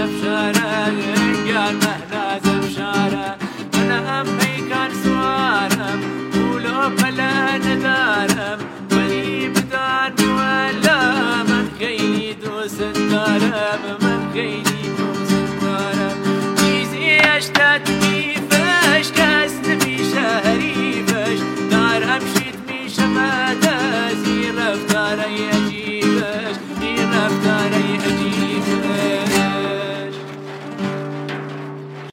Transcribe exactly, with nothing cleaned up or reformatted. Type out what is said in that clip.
افشاره قال مهناز افشاره انا همي كان سوارم ولو بلا ندارم ولي بدان ولا من خيلي دوس الدارم من خيلي دوس الدارم جيزي اشتات كيفاش كاسن في شهري فاش دار امشيت مي شمادة زي رفتار